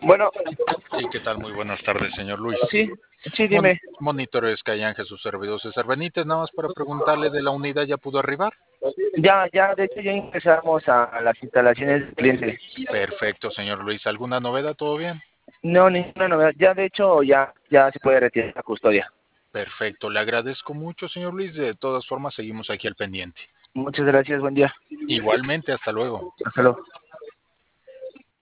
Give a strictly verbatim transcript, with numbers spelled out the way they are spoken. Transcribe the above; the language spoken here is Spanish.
Bueno, Sí, ¿qué tal? Muy buenas tardes, señor Luis. sí, sí, Mon dime. Monitores Cayán Jesús Servidor César Benítez, nada más para preguntarle de la unidad, ¿ya pudo arribar? Ya, ya, de hecho ya ingresamos a, a las instalaciones del cliente. Perfecto, señor Luis. ¿Alguna novedad? ¿Todo bien? No, ninguna novedad. Ya, de hecho, ya, ya se puede retirar la custodia. Perfecto, le agradezco mucho, señor Luis. De todas formas, seguimos aquí al pendiente. Muchas gracias, buen día. Igualmente, hasta luego. Hasta luego.